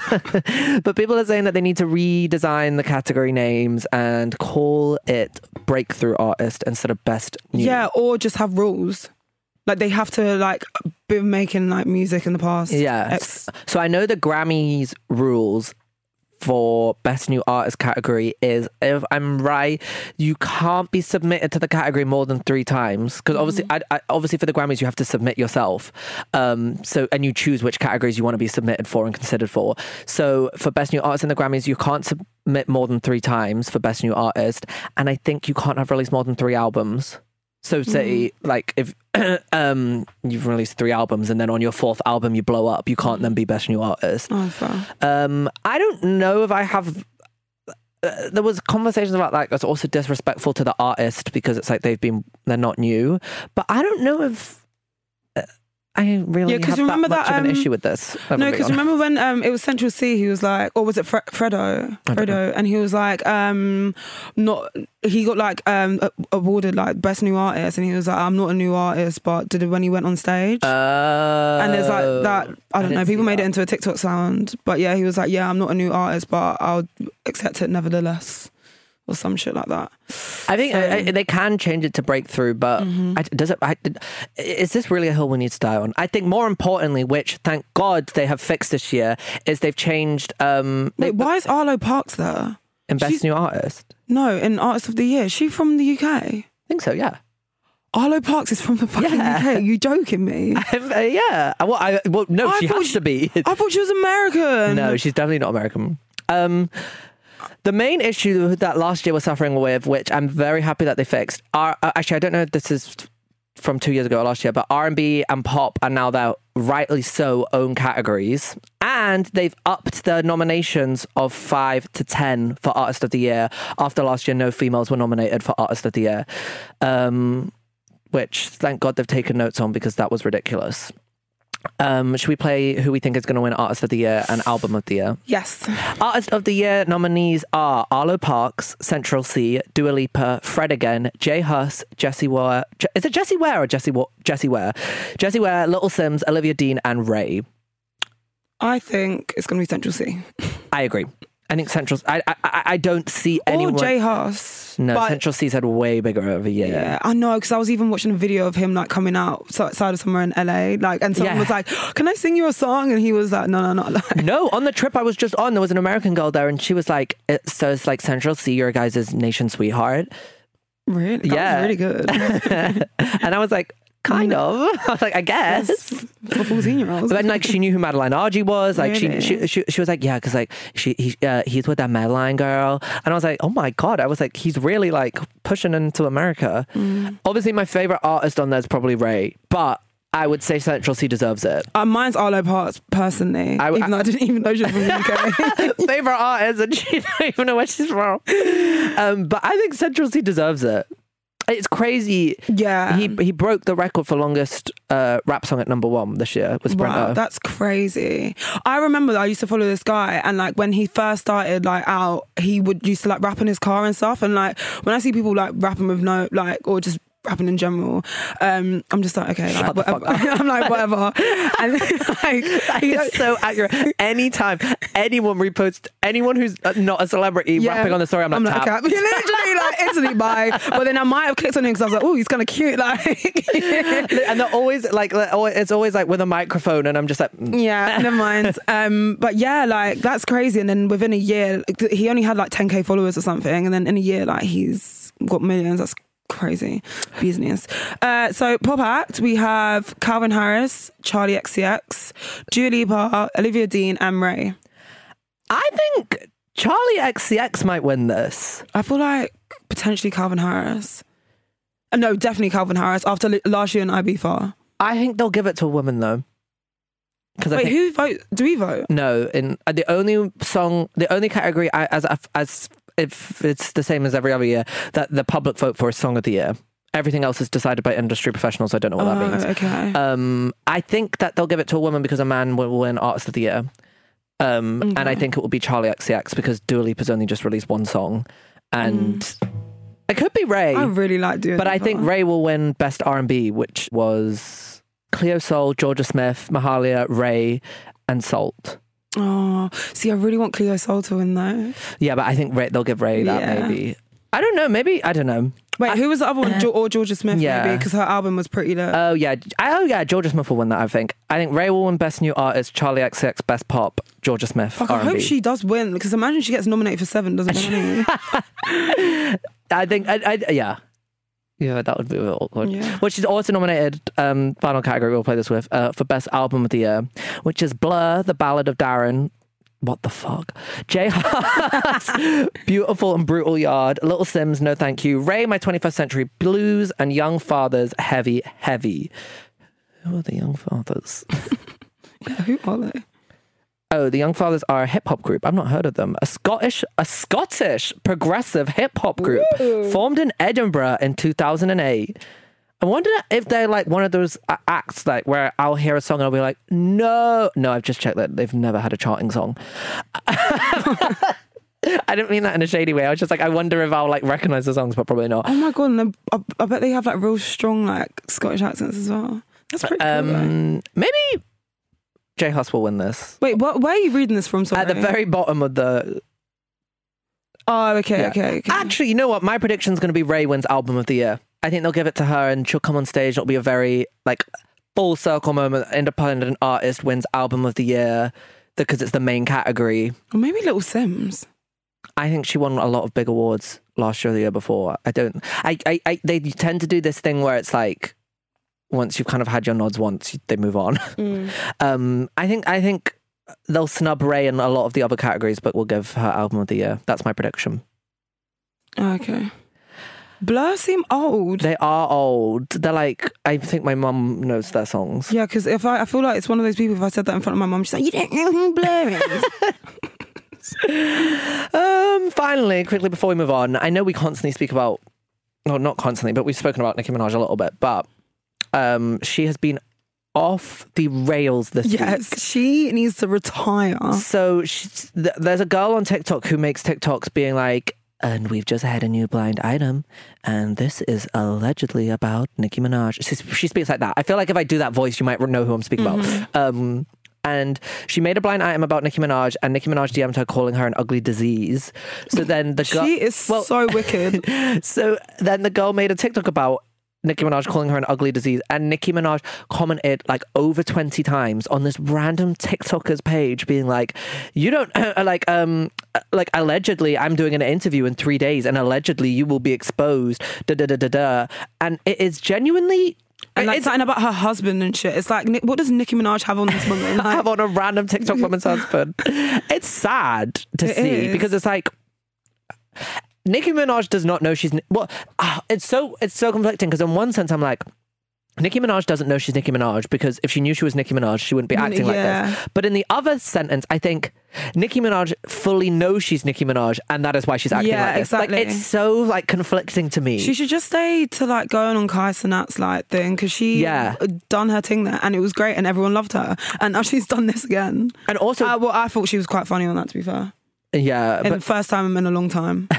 but people are saying that they need to redesign the category names and call it Breakthrough Artist instead of Best New. Yeah, or just have rules. Like they have to like be making like music in the past. Yeah. Ex- So I know the Grammys rules for Best New Artist category is, if I'm right, you can't be submitted to the category more than three times, because obviously I, I, obviously for the Grammys you have to submit yourself, um so and you choose which categories you want to be submitted for and considered for. So for Best New Artist in the Grammys you can't submit more than three times for Best New Artist, and I think you can't have released more than three albums. So say like if um you've released three albums and then on your fourth album you blow up, you can't then be Best New Artist. oh, fair. Um, I don't know if I have. Uh, there was conversations about like it's also disrespectful to the artist because it's like they've been they're not new, but I don't know if uh, I really Yeah, 'cause have you remember that much that, of an um, issue with this. if I'm No, being because honest. remember when um, it was Central C, he was like, or was it Fre- Fredo? I don't Fredo, and he was like, um, not. He got like um a- awarded like Best New Artist, and he was like, I'm not a new artist, but did it when he went on stage. Uh, And there's like that, I don't know, didn't people see made that. it into a TikTok sound. But yeah, he was like, yeah, I'm not a new artist, but I'll accept it nevertheless. Or some shit like that. I think So- uh, they can change it to Breakthrough, but I, does it? I, is this really a hill we need to die on? I think more importantly, which thank God they have fixed this year, is they've changed. Um, they, Wait, why is Arlo Parks there? in Best she's- New Artist, No, in Artist of the Year. Is she from the U K? I think so. Yeah. Arlo Parks is from the fucking Yeah. U K. You joking me? Um, uh, yeah. Uh, Well, I, well, no, I she thought has she- to be. I thought she was American. No, she's definitely not American. Um, the main issue that last year we're suffering with, which I'm very happy that they fixed, are uh, actually I don't know if this is from two years ago or last year, but R and B and pop are now their rightly so own categories, and they've upped their nominations of five to ten for Artist of the Year. After last year, no females were nominated for Artist of the Year, um, which thank God they've taken notes on because that was ridiculous. Um, should we play who we think is going to win Artist of the Year and Album of the Year? Yes. Artist of the Year nominees are Arlo Parks, Central C, Dua Lipa, Fred Again, Jay Huss, Jessie Ware. Je- is it Jessie Ware or Jessie Wa- Jessie Ware? Jessie Ware, Little Sims, Olivia Dean, and Ray. I think it's going to be Central C. I agree. I think Central. I I, I I don't see anyone. Or Jay Huss. no, But- Central C's had way bigger of a year. Yeah, I know, because I was even watching a video of him like coming out so- outside of somewhere in L A, like, and someone Yeah. was like, "Can I sing you a song?" And he was like, "No, no, no." Like, No, on the trip I was just on, there was an American girl there, and she was like, it, "So it's like Central C, your guys' nation sweetheart." really? That Yeah. was really good. And I was like, kind of. I was like, I guess. For fourteen year olds. But then, like, she knew who Madeline Argy was. Like, Really? she, she she she was like, yeah, because like she he uh, he's with that Madeline girl, and I was like, oh my god, I was like, he's really like pushing into America. Mm. Obviously, my favorite artist on there is probably Ray, but I would say Central C deserves it. Uh, mine's Arlo Parks, personally. I- even though I didn't even know she was from the U K. Favorite artist, and she don't even know where she's from. Um, but I think Central C deserves it. It's crazy. Yeah. He he broke the record for longest uh, rap song at number one this year with Sprinter. Wow, that's crazy. I remember that I used to follow this guy, and like when he first started like out, he would used to like rap in his car and stuff. And like when I see people like rapping with no like or just rapping in general, um, I'm just like, okay, like, Shut the fuck whatever. I'm like, whatever. And like, he, It's so accurate. Anytime anyone reposts anyone who's not a celebrity yeah, rapping on the story, I'm like, I'm tap. like, okay. Literally, like instantly bye. But then I might have clicked on him because I was like, oh, he's kind of cute, like. And they're always like, they're always- it's always like with a microphone, and I'm just like, mm. Yeah, never mind. Um, but yeah, like that's crazy. And then within a year, like, he only had like ten K followers or something, and then in a year, like he's got millions. That's crazy business. Uh, so pop act, we have Calvin Harris, Charlie X C X, Dua Lipa, Olivia Dean, and Ray. I think Charlie X C X might win this. I feel like potentially Calvin Harris. Uh, no, definitely Calvin Harris after li- last year in Ibiza. I think they'll give it to a woman though. Because I Wait, think, who vote? Do we vote? no, in uh, the only song, the only category, I, as as if it's the same as every other year, that the public vote for is Song of the Year. Everything else is decided by industry professionals. I don't know what that Oh, means. okay. Um, I think that they'll give it to a woman because a man will win Artist of the Year. Um, Okay. And I think it will be Charlie X C X because Dua Lipa's only just released one song. And it could be Ray. I really like doing But I think Ray will win Best R and B, which was Cleo Sol, Georgia Smith, Mahalia, Ray, and Salt. Oh, see, I really want Cleo Sol to win though. Yeah, but I think Ray, they'll give Ray that Yeah. maybe. I don't know. Maybe, I don't know. Wait, who was the other one? Jo- or Georgia Smith, Yeah. maybe, because her album was pretty lit. Oh, yeah. Oh, yeah. Georgia Smith will win that, I think. I think Ray will win Best New Artist, Charlie X C X Best Pop, Georgia Smith Fuck, I R and B. hope she does win, because imagine she gets nominated for seven, doesn't she? I think, I, I, yeah. Yeah, that would be a bit awkward. Yeah. Well, she's also nominated, um, final category we'll play this with, uh, for Best Album of the Year, which is Blur, The Ballad of Darren. What the fuck? J Heart's Beautiful and Brutal Yard, Little Sims, No Thank You, Ray, My twenty-first Century Blues, and Young Fathers, Heavy, Heavy. Who are the Young Fathers? Yeah, who are they? Oh, the Young Fathers are a hip hop group. I've not heard of them. A Scottish, a Scottish progressive hip hop group Ooh. formed in Edinburgh in two thousand eight. I wonder if they're like one of those a- acts like where I'll hear a song and I'll be like, no, no, I've just checked that they've never had a charting song. I didn't mean that in a shady way. I was just like, I wonder if I'll like recognize the songs, but probably not. Oh my god, and then I, I bet they have like real strong like Scottish accents as well. That's pretty cool. though. Um, maybe J Hus will win this. Wait, what? Where are you reading this from? Sorry. At the very bottom of the. Oh, okay, Yeah. okay, okay. Actually, you know what? My prediction is going to be Ray wins Album of the Year. I think they'll give it to her and she'll come on stage. It'll be a very like full circle moment. Independent artist wins Album of the Year because it's the main category. Or maybe Little Sims. I think she won a lot of big awards last year or the year before. I don't. I, I, I they tend to do this thing where it's like once you've kind of had your nods once, they move on. Mm. Um, I think I think they'll snub Ray in a lot of the other categories, but we'll give her Album of the Year. That's my prediction. Okay. Blur seem old. They are old. They're like, I think my mum knows their songs. Yeah, because if I, I feel like it's one of those people. If I said that in front of my mum, she's like, "You don't know who Blur is." Um, finally, quickly before we move on, I know we constantly speak about, well, not constantly, but we've spoken about Nicki Minaj a little bit, but um, she has been off the rails this Yes, week. she needs to retire. So she's, th- there's a girl on TikTok who makes TikToks being like, and we've just had a new blind item, and this is allegedly about Nicki Minaj. She, she speaks like that. I feel like if I do that voice, you might know who I'm speaking Mm-hmm. about. Um, and she made a blind item about Nicki Minaj, and Nicki Minaj D M'd her calling her an ugly disease. So then the girl... She is well, so wicked. So then the girl made a TikTok about Nicki Minaj calling her an ugly disease, and Nicki Minaj commented like over twenty times on this random TikToker's page being like, you don't uh, like um like allegedly I'm doing an interview in three days and allegedly you will be exposed, da da da da da. And it is genuinely And like it's something about her husband and shit. It's like, Ni- what does Nicki Minaj have on this woman? Like, have on a random TikTok woman's husband. It's sad to It see is. because it's like Nicki Minaj does not know she's well. ah, it's so it's so conflicting because in one sense I'm like, Nicki Minaj doesn't know she's Nicki Minaj because if she knew she was Nicki Minaj, she wouldn't be acting like Yeah. this. But in the other sentence, I think Nicki Minaj fully knows she's Nicki Minaj, and that is why she's acting Yeah, like this. exactly. Like it's so like conflicting to me. she should just stay to like going on Kai Cenat's like thing because she Yeah. done her thing there and it was great and everyone loved her. And now she's done this again. and also, Uh, well, I thought she was quite funny on that, to be fair. yeah, And but first time in a long time.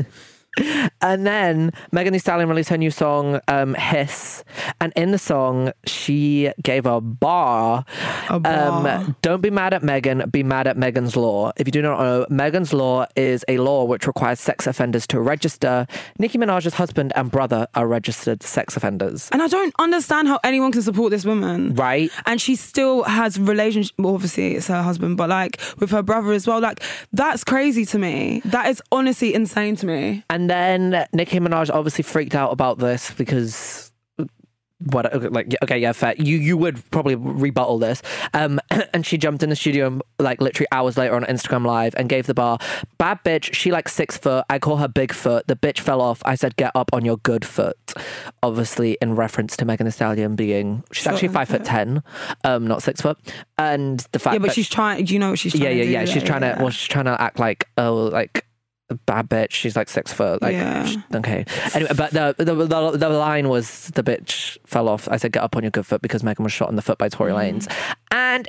And then Megan Thee Stallion released her new song, um, Hiss. And in the song, she gave a bar. A bar. Um, don't be mad at Megan, be mad at Megan's Law. If you do not know, Megan's Law is a law which requires sex offenders to register. Nicki Minaj's husband and brother are registered sex offenders. And I don't understand how anyone can support this woman. Right? And she still has relationship. Well, obviously, it's her husband, but like with her brother as well. Like that's crazy to me. That is honestly insane to me. And then Nicki Minaj obviously freaked out about this because what like okay yeah fair you you would probably rebuttal this um and she jumped in the studio like literally hours later on Instagram Live and gave the bar, bad bitch, she like six foot, I call her Bigfoot, the bitch fell off, I said get up on your good foot, obviously in reference to Megan Thee Stallion being she's Short actually and five foot fit. ten, um not six foot, and the fact Yeah, but that she's trying. Do you know what she's trying yeah to yeah do? yeah she's Like, trying to yeah. well she's trying to act like oh like a bad bitch. She's like six foot. Like, Yeah. sh- okay. Anyway, but the, the the the line was the bitch fell off. I said, get up on your good foot because Megan was shot in the foot by Tory Lanez. And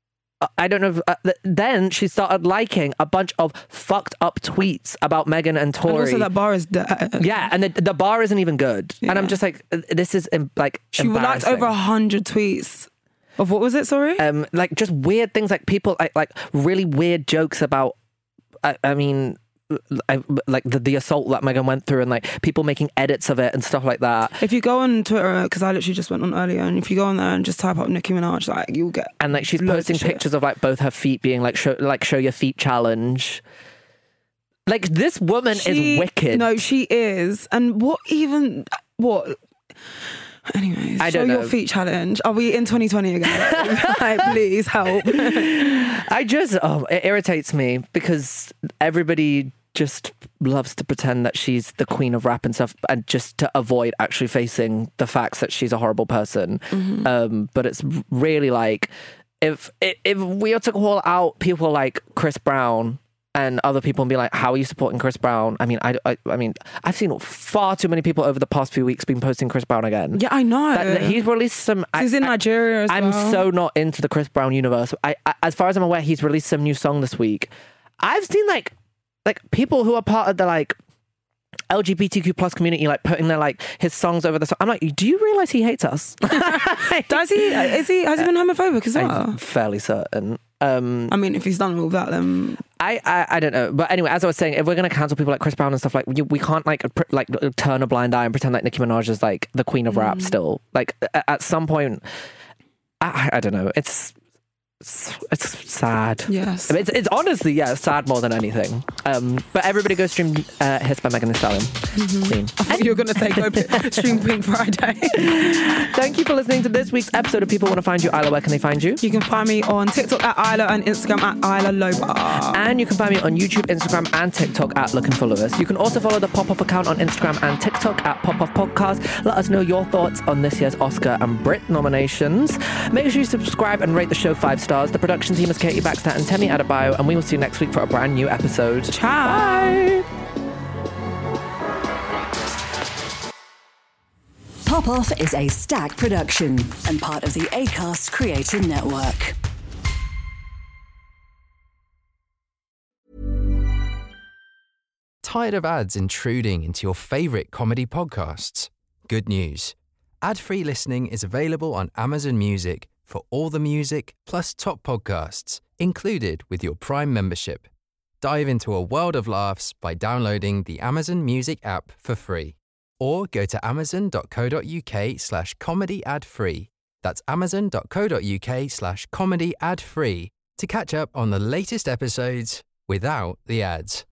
I don't know. If, uh, then she started liking a bunch of fucked up tweets about Megan and Tory. And also that bar is dead. Yeah, and the, the bar isn't even good. Yeah. And I'm just like, this is em- like She liked embarrassing. over a hundred tweets. Of what was it, sorry? Um, like just weird things, like people like like really weird jokes about. I, I mean, I, like the, the assault that Megan went through, and like people making edits of it and stuff like that. If you go on Twitter, because I literally just went on earlier, and if you go on there and just type up Nicki Minaj, like you'll get. And like she's loads posting of shit. pictures of like both her feet being like show like show your feet challenge. Like this woman She- is wicked. No, she is. And what even what? Anyways, I show don't your know. feet challenge. Are we in twenty twenty again? Like, please help. I just oh, it irritates me because everybody just loves to pretend that she's the queen of rap and stuff, and just to avoid actually facing the facts that she's a horrible person. Mm-hmm. Um, but it's really like if if we are to call out people like Chris Brown and other people and be like, how are you supporting Chris Brown? I mean, I, I, I mean, I've seen far too many people over the past few weeks been posting Chris Brown again. Yeah, I know. That, that he's released some. He's I, in I- Nigeria as I'm well. so not into the Chris Brown universe. I, I, as far as I'm aware, he's released some new song this week. I've seen like, like people who are part of the like L G B T Q plus community, like putting their like his songs over the song. I'm like, do you realize he hates us? Does he? Is he? Has he been homophobic as well? I'm fairly certain. Um, I mean, if he's done all that, then I, I I don't know, but anyway, as I was saying, if we're gonna cancel people like Chris Brown and stuff, like we, we can't like pr- like turn a blind eye and pretend like Nicki Minaj is like the queen of rap still. Like at, at some point, I, I don't know. It's it's, it's sad. yes. I mean, it's, it's honestly, yeah, sad more than anything. Um, but everybody go stream uh, Hiss by Megan Thee Stallion. Queen. I thought you were going to say go p- stream Pink Friday. Thank you for listening to this week's episode of People Want to Find You. Isla, where can they find you? You can find me on TikTok at Isla and Instagram at Isla Loba. And you can find me on YouTube, Instagram, and TikTok at Looking for Lewis. You can also follow the Pop Off account on Instagram and TikTok at Pop Off Podcast. Let us know your thoughts on this year's Oscar and Brit nominations. Make sure you subscribe and rate the show five stars. The production team is Katie Baxter and Temi Adebayo, and we will see you next week for a brand new episode. Ciao. Bye. Pop Off is a Stack production and part of the Acast Creator Network. Tired of ads intruding into your favorite comedy podcasts? Good news. Ad-free listening is available on Amazon Music for all the music plus top podcasts included with your Prime membership. Dive into a world of laughs by downloading the Amazon Music app for free. Or go to amazon.co.uk slash comedy ad free. That's amazon.co.uk slash comedy ad free to catch up on the latest episodes without the ads.